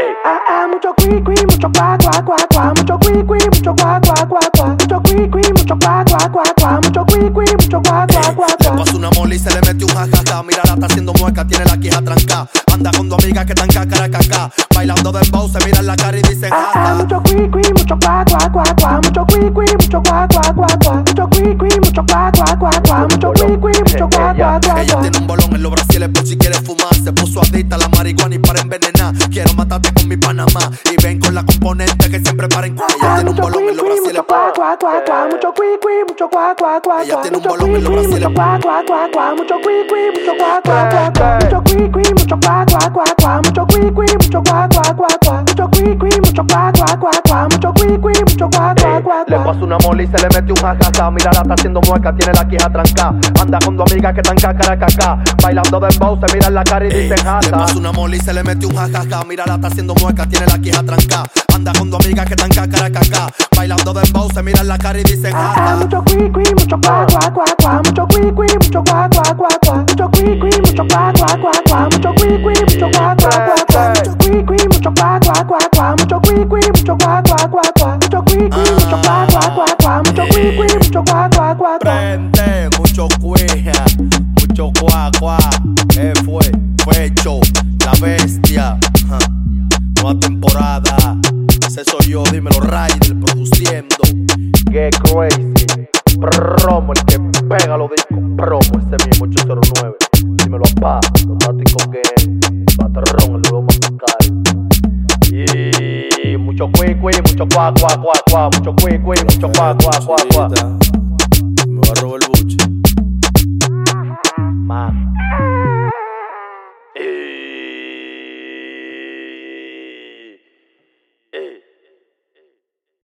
Mucho cuí, cuí, mucho cuá, cuá, cuá, cuá. Mucho cuí, cuí, mucho cuá, cuá, cuá, cuá. Mucho cuí, cuí, mucho cuá, cuá, cuá, cuá. Mucho cuí, cuí, mucho cuá, cuá, cuá, Le cuá. pasó una mole y se le metió un jajaja. Mira, la está haciendo mueca, tiene la quija trancada. Anda con dos amigas que están cacaracacá. Bailando dembow, se miran la cara y dicen jaja. Mucho cuí, cuí, mucho cuá, cuá, cuá, cuá. Mucho cuí, cuí, mucho cuá, cuá, cuá, cuá. Mucho cuí, cuí, mucho cuá, cuá, cuá, cuá. Mucho cuí, cuí, mucho cuá, cuá, cuá. Ella tiene un bolón en los brasiles por si quiere fumar. Se puso adicta a la marihuana y para envenenar. Quiero matarte con mi Panamá. Y ven con la componente que siempre para en cuá. Ella tiene un bolón en los brasiles. Mucho cuá, cuá, cuá, cuá. Mucho cuí, cuí, mucho cuá, cuá, cuá. Ella tiene un Mucho bolón en los cuí, cuí, brasiles. mucho cuá, cuá, cuá, cuá. Mucho cuí, cuí, mucho cuá, cuá, cuá, cuá. Mucho cuí, cuí, mucho cuá, cuá, cuá, cuá. Mucho cuí, cuí, mucho cuá, cuá, cuá, cuá. Mucho cuí, cuí, mucho cuá, cuá, cuá, cuá. Mucho cuí, cuí, mucho cuá, cuá, cuá, Le cuá. pasó una mole y se le metió un jajaja. Mira, la está haciendo mueca, tiene la quija trancada. Anda con dos amigas que están cacaracacá. Bailando dembow, se miran la cara y dicen jaja. Le pasó una mole y se le metió un jajaja. Mira, la está haciendo mueca, tiene la quija trancada. Anda con dos amigas que están cacaracacá. Bailando dembow, se miran la cara y dicen jaja. Mucho cuí, cuí, mucho cuá, cuá, cuá, cuá. Mucho cuí, cuí, mucho cuá, cuá, cuá, cuá. Mucho cuí, cuí, mucho cuá, cuá, cuá, cuá. Mucho cuí, cuí, mucho cuá, cuá, cuá, cuá. Mucho cuí, cuí, mucho cuá, cuá, cuá, cuá. Mucho cuí, cuí, mucho cuá, cuá, cuá, cuá. Mucho cuí, cuí, mucho cuá, cuá, cuá, cuá. Mucho cuí, cuí, mucho cuá, cuá, cuá, cuá. Prende, mucho cuija, mucho cuá, cuá. Fue hecho, la bestia. Nueva temporada. Ese soy yo, dímelo, Ryder produciendo. Get crazy. Promo, el que pega los discos. Promo, ese mismo 809. Dímelo, papá. Los táticos que patrón, el nuevo musical. Y mucho cuí, mucho cuá, cuá, cuá, cuá. Mucho cuí, mucho cuá, cuá, cuá, cuá. Me va a robar el